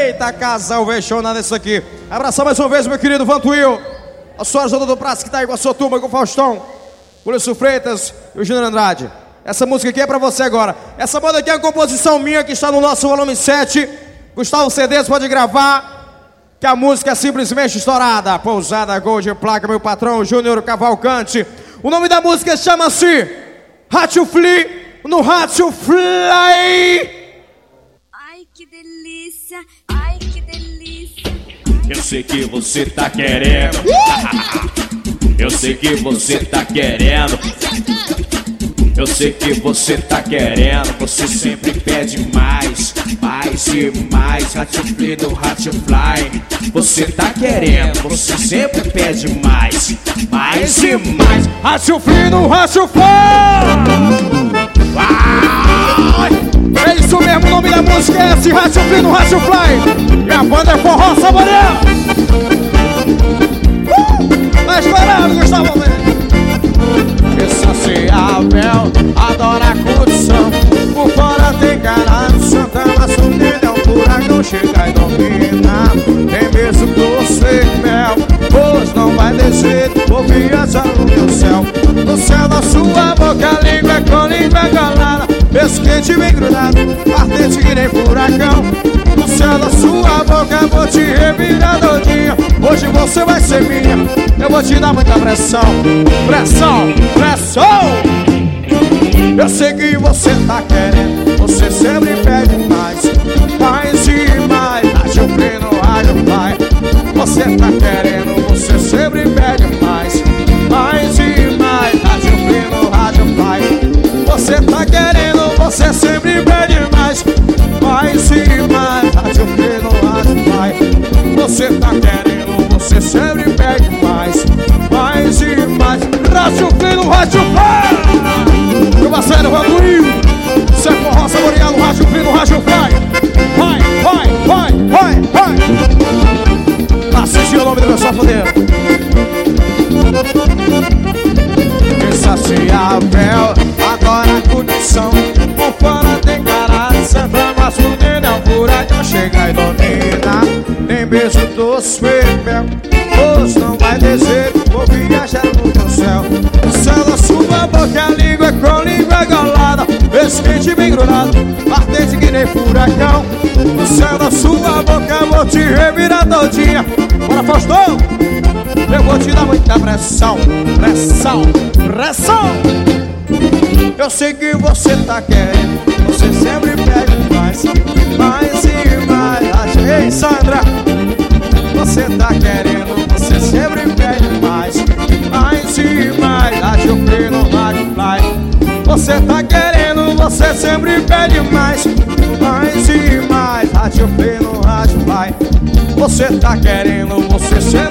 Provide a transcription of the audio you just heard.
Eita, casal vexonado isso aqui. Abraçar mais uma vez meu querido Vantuil, a sua Zona do Praça que tá aí com a sua turma, com o Faustão, o Lúcio Freitas e o Júnior Andrade. Essa música aqui é pra você agora. Essa banda aqui é uma composição minha que está no nosso volume 7. Gustavo CDs, pode gravar, que a música é simplesmente estourada. Pousada Gold Placa, meu patrão Júnior Cavalcante. O nome da música chama-se Ratio Fly, no Ratio Fly. Ai, que delícia, ai, que delícia. Eu sei que você tá querendo. Eu sei que você tá querendo. Eu sei que você tá querendo. Você sempre pede mais, mais e mais. Ratio Fly do Ratio Fly. Você tá querendo, você sempre pede mais, mais e mais. Ratio Fly no Ratio Fly. É isso mesmo, o nome da música é esse, Ratio Fly no Ratio Fly. E a banda é Forró Saboreiro. Tá esperando, Gustavo Mendes. Insaciável, adora a condição. Por fora tem cara de santa, mas o dele é um furacão. Chega e domina, tem mesmo doce mel. Pois não vai descer, vou viajar no meu céu. No céu da sua boca, língua com língua colada. Esse quente bem grudado, ardente que nem furacão. No céu da sua boca, vou te revirar todinha. Hoje você vai ser minha, eu vou te dar muita pressão. Pressão, pressão. Eu sei que você tá querendo, você sempre pede mais, mais e mais. Ratio Fly no Ratio Fly. Você tá querendo, você sempre pede mais, mais e mais. Ratio Fly no Ratio Fly. Você tá querendo, você sempre pede mais, mais e mais. Ratio Fly no Ratio Fly. Você tá querendo, você sempre pede mais, mais e mais. Ratio Fly no Ratio Fly. Meu parceiro Vantuil, isso é Forró Saboreado no Ratio Fly no Ratio Fly. Vai, vai, vai, vai, vai. Assiste o nome do meu safoneiro. Insaciável, adora a condição. Por fora tem cara de santa, mas o dele é um furacão. Chega e domina, tem beijo doce e mel. Pois não vai descer, vou viajar no teu céu. No céu da sua boca, a língua com língua colada. Esse quente bem grudado, ardente que nem furacão. No céu da sua boca, vou te revirar todinha. Bora, Faustão! Eu vou te dar muita pressão, pressão, pressão. Eu sei que você tá querendo, você sempre pede mais, mais e mais. Ei, Sandra, você tá querendo, você sempre pede mais, mais e mais. Ratio Fly no Ratio Fly. Você tá querendo, você sempre pede mais, mais e mais. Ratio Fly no Ratio Fly. Você tá querendo, você sempre